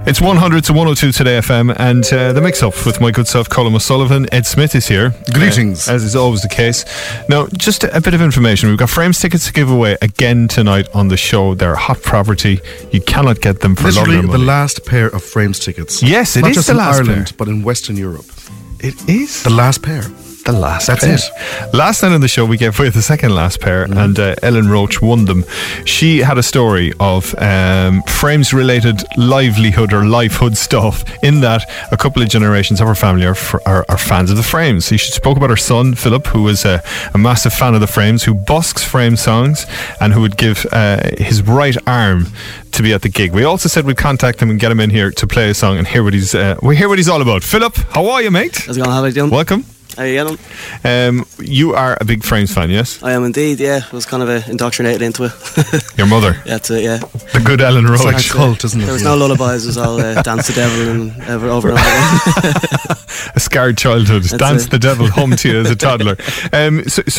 It's 100 to 102 Today FM, and the mix-up with my good self, Colin O'Sullivan. Ed Smith is here. Greetings. As is always the case. Now, just a bit of information. We've got Frames tickets to give away again tonight on the show. They're hot property. You cannot get them for literally love of the money. last pair of Frames tickets. Yes, it Not is just the in last Ireland, pair. but in Western Europe. It is The last pair. the last That's pair. it. Last night on the show, we gave away the second last pair, and Ellen Roach won them. She had a story of Frames-related livelihood or lifehood stuff, in that a couple of generations of her family are fans of the Frames. She spoke about her son, Philip, who was a massive fan of the Frames, who busks Frames songs, and who would give his right arm to be at the gig. We also said we'd contact him and get him in here to play a song and hear what he's all about. Philip, how are you, mate? How's it going? How are you doing? Welcome. How are you getting? You are a big Frames fan, yes? I am indeed, yeah. I was kind of indoctrinated into it. Your mother, That's it, yeah. the good Ellen It's like Roach. a cult, isn't it? There was no lullabies, it was all Dance the Devil and over and over again. A scarred childhood. Dance it. the devil home to you as a toddler. So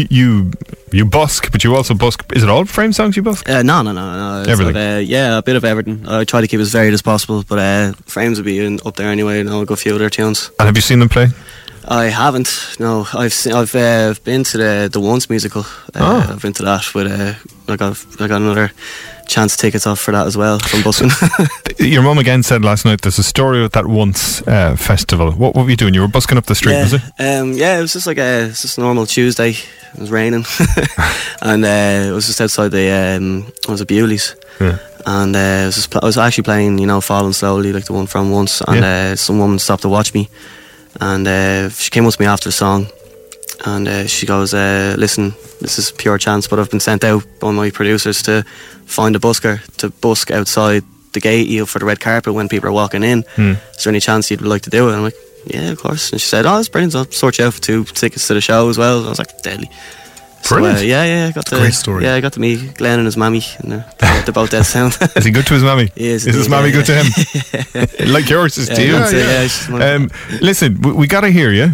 you busk, but you also busk. Is it all Frame songs you busk? No. It's Everything. yeah, a bit of everything. I try to keep it as varied as possible, but Frames will be up there anyway, and I'll go a few other tunes. And have you seen them play? I haven't, no. I've been to the Once musical. I've been to that with I got another chance tickets off for that as well from busking. Your mum again said last night there's a story with that Once festival. What were you doing? You were busking up the street, was it? Yeah, it was just like a normal Tuesday. It was raining, and it was just outside the it was a Bewley's. Yeah. And I was actually playing, Falling Slowly, like the one from Once, and some woman stopped to watch me, and she came up to me after the song, and she goes, listen, this is pure chance, but I've been sent out by my producers to find a busker to busk outside the gate for the red carpet when people are walking in. Is there any chance you'd like to do it? And I'm like, yeah, of course. And she said, that's brilliant, I'll sort you out for 2 tickets to the show as well. I was like, deadly. Brilliant. So, I got great story. Yeah, I got to meet Glenn and his mammy, and they're both dead sound. Is he good to his mammy? He is his indeed, mammy yeah, good to him? Like yours is to you? She's one of Listen, we got to hear you.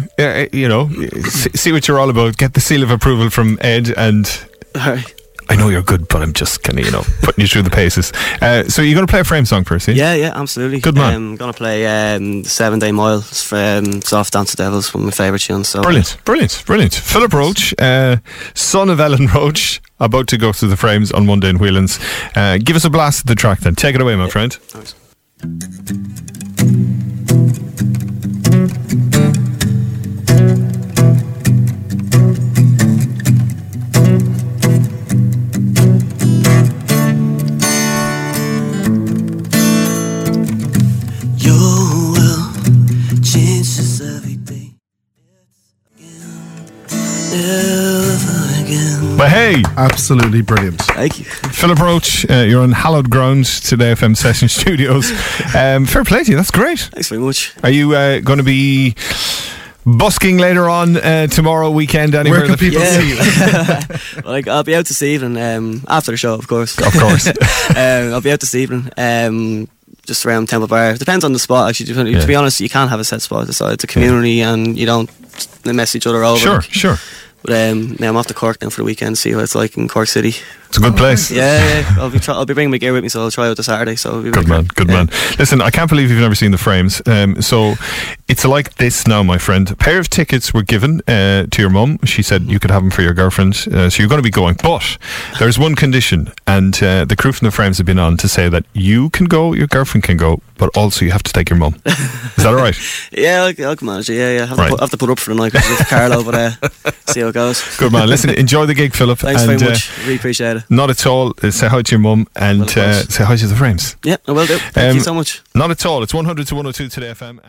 See what you're all about. Get the seal of approval from Ed, and Alright. I know you're good, but I'm just kind of, putting you through the paces. So you're going to play a Frame song for us, Yeah, absolutely. Good man. I'm going to play 7 Day Mile from Soft Dance the Devils, one of my favourite tunes. So. Brilliant. Philip Roach, son of Ellen Roach, about to go through the Frames on Monday in Whelan's. Give us a blast at the track then. Take it away, my friend. Thanks. But hey, Absolutely brilliant. Thank you. Philip Roach, you're on hallowed ground today, FM Session Studios. Fair play to you, that's great. Thanks very much. Are you going to be busking later on tomorrow weekend anywhere? Where can people see you? Well, I'll be out this evening after the show, of course. Of course. I'll be out this evening. Just around Temple Bar. Depends on the spot, actually. To be honest, you can't have a set spot. It's a community, and you don't mess each other over. Sure. But I'm off to Cork now for the weekend. See what it's like in Cork City. It's a good place. Yeah. I'll be bringing my gear with me, so I'll try out this Saturday. So it'll be Good man. Listen, I can't believe you've never seen the Frames. So it's like this now, my friend. A pair of tickets were given to your mum. She said you could have them for your girlfriend. So you're going to be going. But there's one condition, and the crew from the Frames have been on to say that you can go, your girlfriend can go, but also you have to take your mum. Is that all right? Yeah, I'll manage it. Yeah. Have to put up for the night because of Carlo, but see how it goes. Good man. Listen, enjoy the gig, Philip. Thanks very much. Really appreciate it. Not at all. Say hi to your mum and say hi to the Frames. Yeah, I will do. Thank you so much. Not at all. It's 100 to 102 Today FM.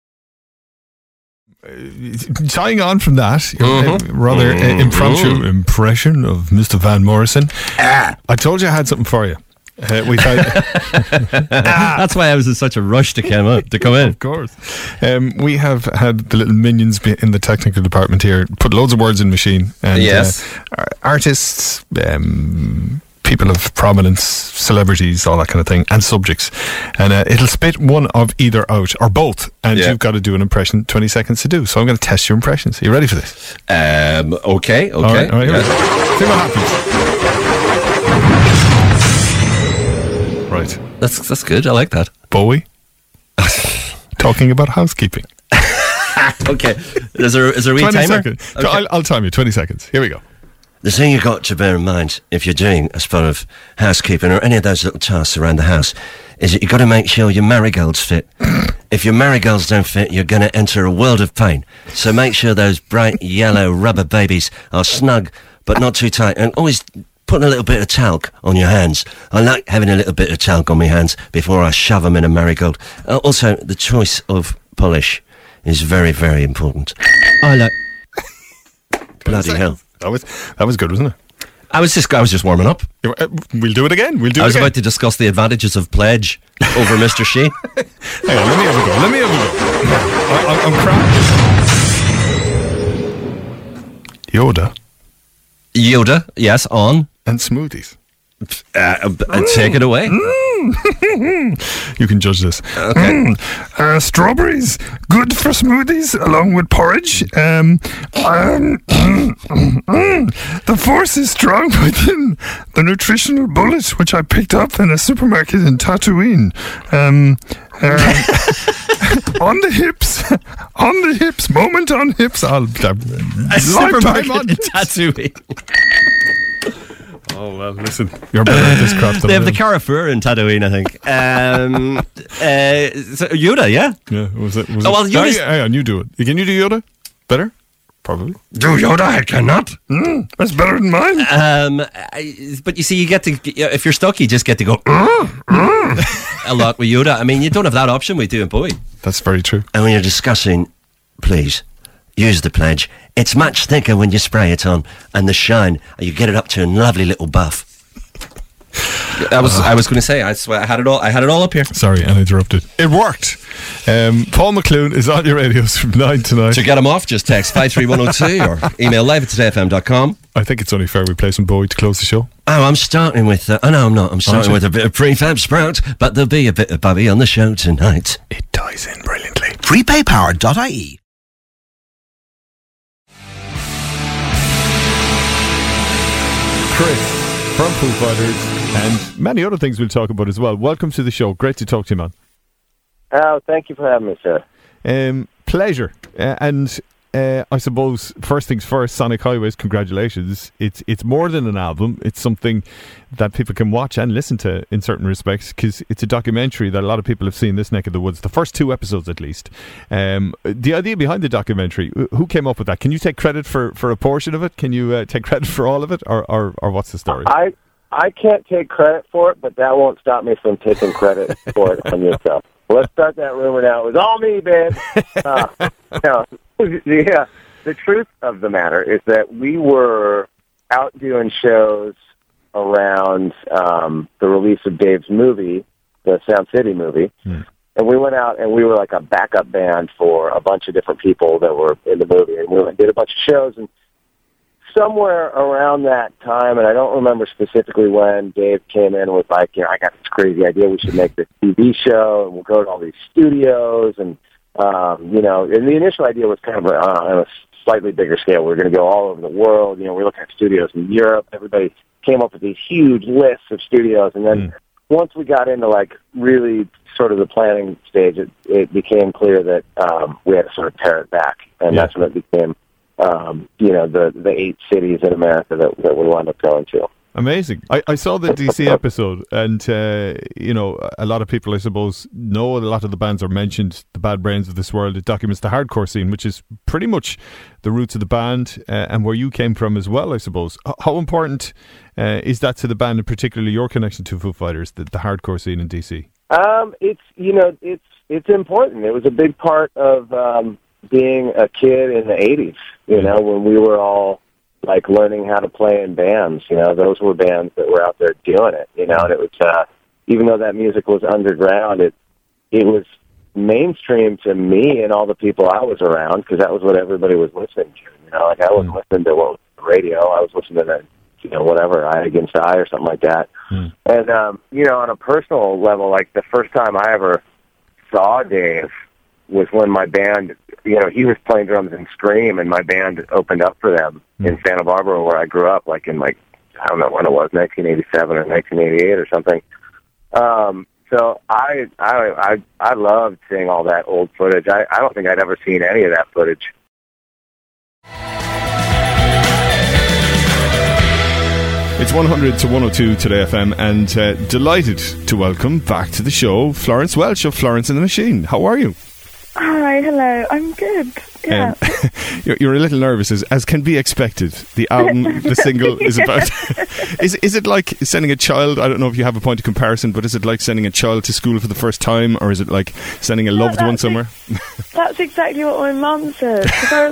Tying on from that, rather impromptu impression of Mr. Van Morrison. I told you I had something for you. We've had That's why I was in such a rush to come in. Of course. We have had the little minions in the technical department here put loads of words in machine. And, Yes. Artists, people of prominence, celebrities, all that kind of thing, and subjects. And it'll spit one of either out, or both, and you've got to do an impression, 20 seconds to do. So I'm going to test your impressions. Are you ready for this? Okay. All right, Yeah. see what happens. Right. That's good. I like that. Bowie, talking about housekeeping. Okay. Is there a wee 20 timer? seconds. Okay. I'll time you. 20 seconds. Here we go. The thing you've got to bear in mind if you're doing a spot of housekeeping or any of those little tasks around the house is that you've got to make sure your marigolds fit. If your marigolds don't fit, you're going to enter a world of pain. So make sure those bright yellow rubber babies are snug but not too tight. And always put a little bit of talc on your hands. I like having a little bit of talc on my hands before I shove them in a marigold. Also, the choice of polish is very, very important. I like. Bloody hell. That was good, wasn't it? I was just warming up. We'll do it again. I was about to discuss the advantages of pledge over Mr. Sheen. Hang on, let me have a go. I'm cracked. Yoda Yoda, yes, on. and smoothies. Take it away. You can judge this. Okay. Strawberries, good for smoothies along with porridge. The force is strong within the nutritional bullet which I picked up in a supermarket in Tatooine. On the hips, moment on hips. A supermarket in Tatooine. Oh well, listen, you're better at this crap than They have the I am. Carrefour in Tatooine, I think. So Yoda, yeah? Yeah, was it? Oh, well, Yoda's- hang on, you do it. Can you do Yoda better? Probably. Do Yoda, I cannot. That's better than mine. But you see, you get to, if you're stuck, you just get to go a lot with Yoda. I mean, you don't have that option with doing Bowie. That's very true. And when you're discussing, please, use the pledge. It's much thicker when you spray it on, and the shine, you get it up to a lovely little buff. I was going to say, I swear, I had it all up here. Sorry, I interrupted. It worked. Paul McClune is on your radios from 9 to 9. To get him off, just text 53102 or email live@todayfm.com. I think it's only fair we play some Bowie to close the show. Oh, I'm starting with... oh, no, I'm not. I'm starting with a bit of Prefab Sprout, but there'll be a bit of Bobby on the show tonight. It ties in brilliantly. Prepaypower.ie. Chris from Foo Fighters and many other things we'll talk about as well. Welcome to the show. Great to talk to you, man. Oh, thank you for having me, sir. Pleasure. I suppose first things first, Sonic Highways, congratulations. It's more than an album. It's something that people can watch and listen to in certain respects because it's a documentary that a lot of people have seen this neck of the woods, the first 2 episodes at least. The idea behind the documentary, who came up with that? Can you take credit for a portion of it? Can you take credit for all of it? Or what's the story? I can't take credit for it, but that won't stop me from taking credit for it on yourself. Let's start that rumor now. It was all me, babe. No. Yeah, the truth of the matter is that we were out doing shows around the release of Dave's movie, the Sound City movie, and we went out and we were like a backup band for a bunch of different people that were in the movie, and we did a bunch of shows, and somewhere around that time, and I don't remember specifically when, Dave came in with like, I got this crazy idea, we should make this TV show, and we'll go to all these studios, and and the initial idea was kind of on a slightly bigger scale. We were going to go all over the world. We're looking at studios in Europe. Everybody came up with these huge lists of studios. And then once we got into, like, really sort of the planning stage, it became clear that we had to sort of pare it back. And that's when it became, the 8 cities in America that we wound up going to. Amazing. I saw the DC episode, and a lot of people, I suppose, know a lot of the bands are mentioned. The Bad Brains of this world. It documents the hardcore scene, which is pretty much the roots of the band and where you came from as well, I suppose. How important is that to the band, and particularly your connection to Foo Fighters, the hardcore scene in DC? It's important. It was a big part of being a kid in the 80s. When we were all like learning how to play in bands, those were bands that were out there doing it, and it was, even though that music was underground, it was mainstream to me and all the people I was around, because that was what everybody was listening to, like I wasn't listening to what was on the radio, I was listening to, whatever, Eye Against Eye or something like that. And, on a personal level, like the first time I ever saw Dave was when my band, he was playing drums in Scream, and my band opened up for them in Santa Barbara, where I grew up, like in, I don't know when it was, 1987 or 1988 or something. So I loved seeing all that old footage. I don't think I'd ever seen any of that footage. It's 100 to 102 Today FM, and delighted to welcome back to the show Florence Welch of Florence and the Machine. How are you? Hi, hello. I'm good. Yeah. You're a little nervous, as can be expected. The album, the single is about... Is it like sending a child, I don't know if you have a point of comparison, but is it like sending a child to school for the first time, or is it like sending a loved one somewhere? That's exactly what my mum said. Because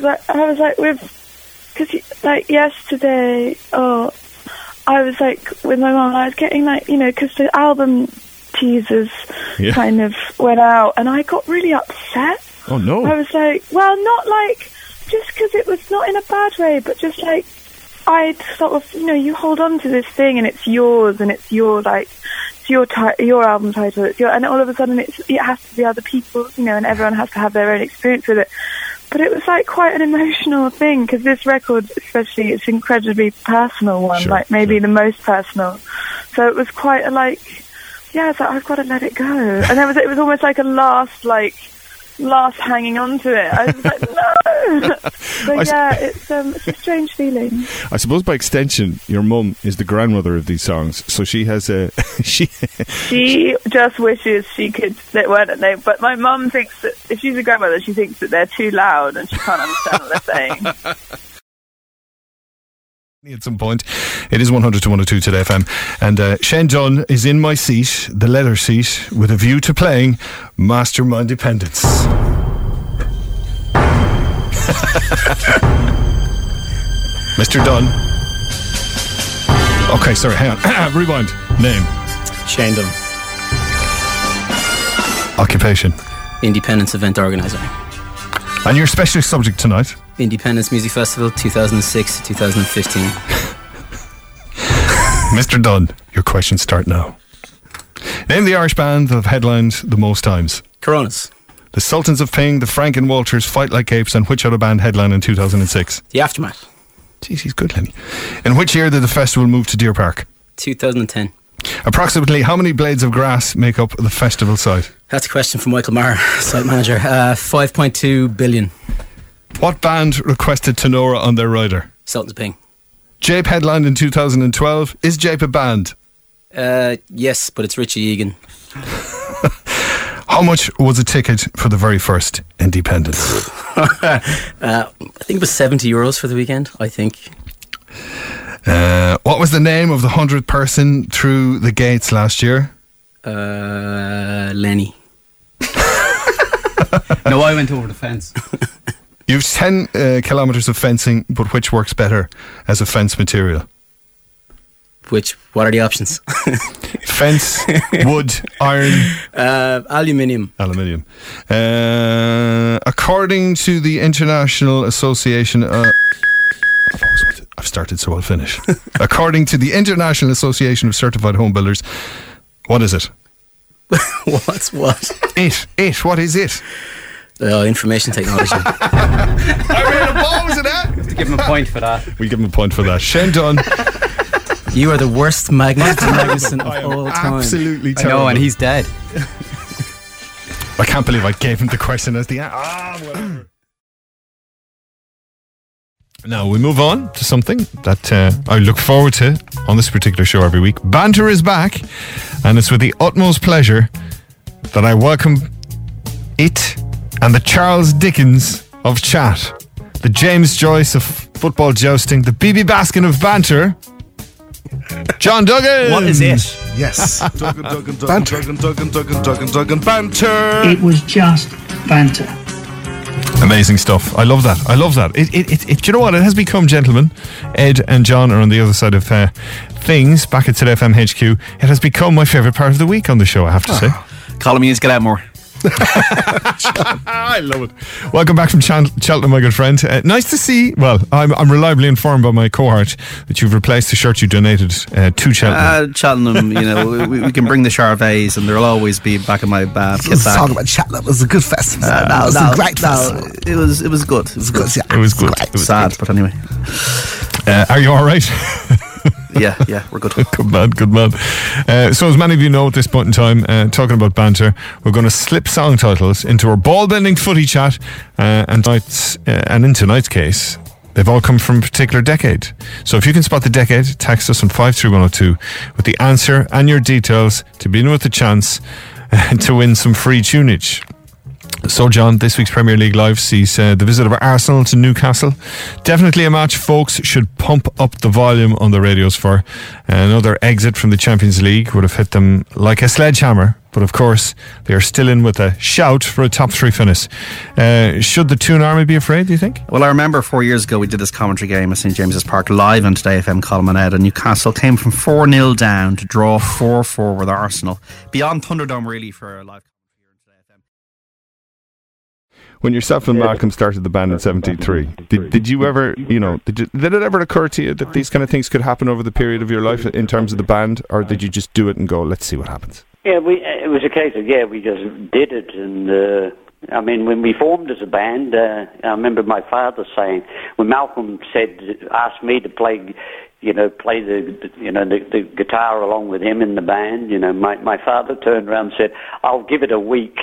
yesterday, I was like, with my mum, I was getting because the album teasers kind of went out, and I got really upset. Oh no. I was like, well, not like, just because it was not in a bad way, but just like, I'd sort of, you hold on to this thing and it's yours, and it's your, like, it's your album title, and all of a sudden it has to be other people, and everyone has to have their own experience with it. But it was like quite an emotional thing, because this record, especially, it's an incredibly personal one, the most personal. So it was quite a it's like, I've got to let it go. And it was almost like a last hanging on to it. I was like, no. But it's a strange feeling. I suppose by extension, your mum is the grandmother of these songs, so she has a... She just wishes she could... But my mum thinks that if she's a grandmother, she thinks that they're too loud and she can't understand what they're saying. At some point, it is 100 to 102 Today FM, and Shane Dunn is in my seat, the leather seat, with a view to playing Mastermind Dependence. Mr. Dunn. Okay, sorry, hang on. Rewind. Name? Shane Dunn. Occupation? Independence event organiser. And your specialist subject tonight? Independence Music Festival 2006 to 2015. Mr. Dunn, your questions start now. Name the Irish band that have headlined the most times. Coronas. The Sultans of Ping, the Frank and Walters, Fight Like Apes, and which other band headlined in 2006? The Aftermath. Jeez, he's good, Lenny. In which year did the festival move to Deer Park? 2010. Approximately how many blades of grass make up the festival site? That's a question from Michael Maher, site manager. 5.2 billion. What band requested Tenora on their rider? Sultans of Ping. Jape headlined in 2012. Is Jape a band? Yes, but it's Richie Egan. How much was a ticket for the very first Independence? I think it was €70 for the weekend, I think. What was the name of the 100th person through the gates last year? Lenny. No, I went over the fence. You've 10 kilometres of fencing, but which works better as a fence material? What are the options? Fence, wood, iron... Aluminium. Aluminium. According to the International Association... I've started, so I'll finish. According to the International Association of Certified Home Builders, what is it? What's what? What is it? Information technology. I made a balls of that. We have to give him a point for that. We give him a point for that. Shane Dunn. You are the worst Magnuson of all time. Absolutely terrible. I know, and he's dead. I can't believe I gave him the question as the whatever. Now we move on to something that I look forward to on this particular show every week. Banter is back, and it's with the utmost pleasure that I welcome it and the Charles Dickens of chat, the James Joyce of football jousting, the BB Baskin of banter, John Duggan. What is it? Yes. Duggan, banter. Duggan, banter. It was just banter. Amazing stuff. I love that. It, you know what? It has become, gentlemen, Ed and John are on the other side of things back at Today FM HQ. It has become my favourite part of the week on the show, I have to say. Colin needs to get out more. I love it. Welcome back from Cheltenham, my good friend. Nice to see. Well, I'm reliably informed by my cohort that you've replaced the shirt you donated to Cheltenham. Cheltenham, we can bring the Charvets, and there'll always be back in my bag. Let's talk about Cheltenham. It was a good festival. That was a great festival. It was good. It was good. Yeah, it was good. It was sad, but anyway. Are you all right? Yeah, we're good. Good man. So as many of you know at this point in time, talking about banter, we're going to slip song titles into our ball-bending footy chat, and in tonight's case, they've all come from a particular decade. So if you can spot the decade, text us on 53102 with the answer and your details to be in with the chance to win some free tunage. So, John, this week's Premier League Live sees the visit of Arsenal to Newcastle. Definitely a match folks should pump up the volume on the radios for. Another exit from the Champions League would have hit them like a sledgehammer. But of course, they are still in with a shout for a top 3 finish. Should the Toon Army be afraid, do you think? Well, I remember 4 years ago we did this commentary game at St James's Park live on Today FM Colin and Ed, and Newcastle came from 4-0 down to draw 4-4 with Arsenal. Beyond Thunderdome, really, for a live commentary here on Today FM. When yourself and Malcolm started the band in 73, did you ever, did it ever occur to you that these kind of things could happen over the period of your life in terms of the band, or did you just do it and go, let's see what happens? Yeah, it was a case of, we just did it. And, when we formed as a band, I remember my father saying, when Malcolm asked me to play the guitar along with him in the band, my father turned around and said, I'll give it a week.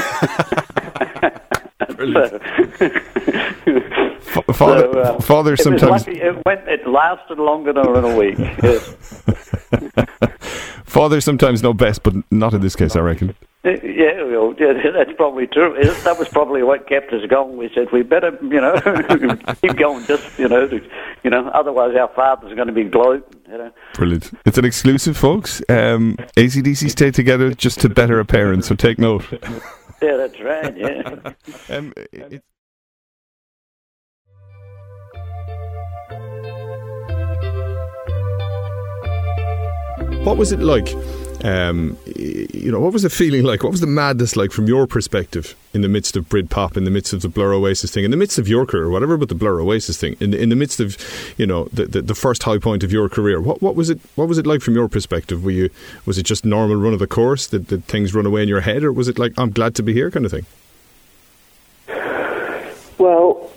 Father sometimes... It lasted longer than a week. Yes. Fathers sometimes know best, but not in this case, I reckon. Yeah, that's probably true. That was probably what kept us going. We said we better, keep going. Just, otherwise our father's going to be gloating. Brilliant. It's an exclusive, folks. AC/DC stay together just to better a parent. So take note. Yeah, that's right. Yeah. What was it like? What was the feeling like? What was the madness like from your perspective in the midst of Britpop, in the midst of the Blur Oasis thing, in the midst of your career, whatever but the Blur Oasis thing, in the midst of, the first high point of your career? What was it like from your perspective? Was it just normal run of the course? Did things run away in your head, or was it like, I'm glad to be here kind of thing? Well,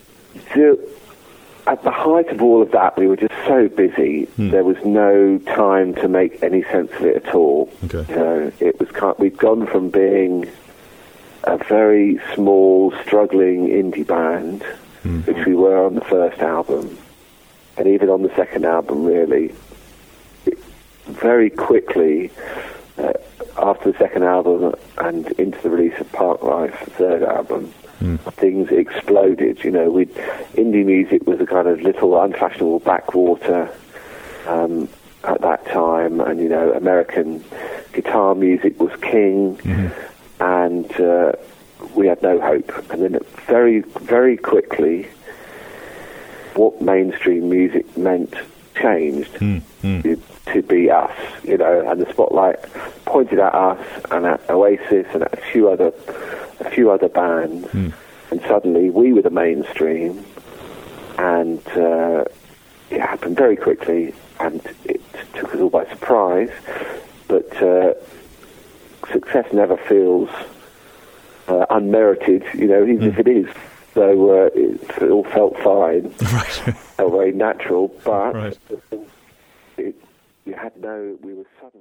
at the height of all of that, we were just so busy. There was no time to make any sense of it at all. Okay. It was we'd gone from being a very small, struggling indie band, which we were on the first album, and even on the second album, really. Very quickly, after the second album and into the release of Park Life, the third album, things exploded. Indie music was a kind of little unfashionable backwater at that time, and American guitar music was king, and we had no hope. And then very, very quickly, what mainstream music meant changed to be us, and the spotlight pointed at us and at Oasis and at a few other bands, and suddenly we were the mainstream, and it happened very quickly, and it took us all by surprise. But success never feels unmerited, even if it is. So it all felt fine, felt very natural, but we were suddenly...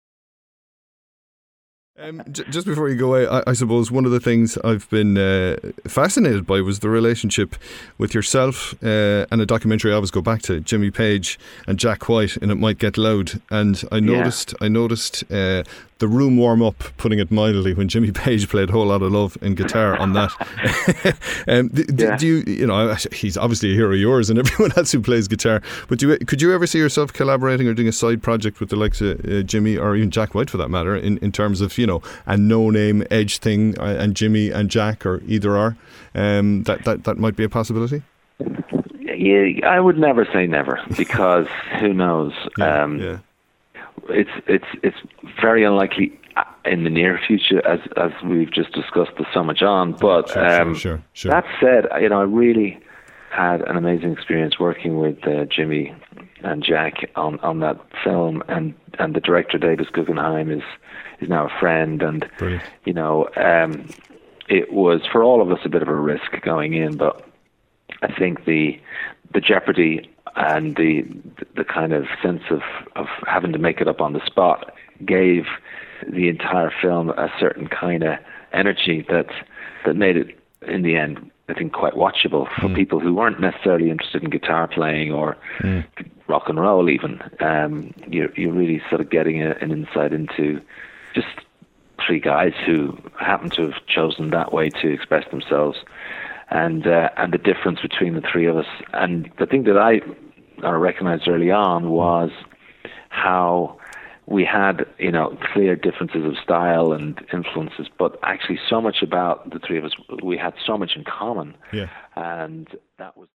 Just before you go away, I suppose one of the things I've been fascinated by was the relationship with yourself and a documentary I always go back to, Jimmy Page and Jack White, and It Might Get Loud. And I noticed the room warm up, putting it mildly, when Jimmy Page played Whole Lotta Love and guitar on that. Do you, he's obviously a hero of yours and everyone else who plays guitar, but could you ever see yourself collaborating or doing a side project with the likes of Jimmy, or even Jack White for that matter, in terms of, a no-name Edge thing, and Jimmy and Jack, or either or, that might be a possibility? Yeah, I would never say never, because who knows? It's very unlikely in the near future, as we've just discussed with so much on. But sure. That said, I really had an amazing experience working with Jimmy and Jack on that film, and the director Davis Guggenheim is now a friend, and brilliant. It was for all of us a bit of a risk going in, but I think the the jeopardy and the kind of sense of having to make it up on the spot gave the entire film a certain kind of energy that made it, in the end, I think, quite watchable for people who weren't necessarily interested in guitar playing or rock and roll even. You're really sort of getting an insight into just three guys who happen to have chosen that way to express themselves, and the difference between the three of us. And the thing that I recognized early on was how we had, clear differences of style and influences, but actually so much about the three of us, we had so much in common. Yeah. And that was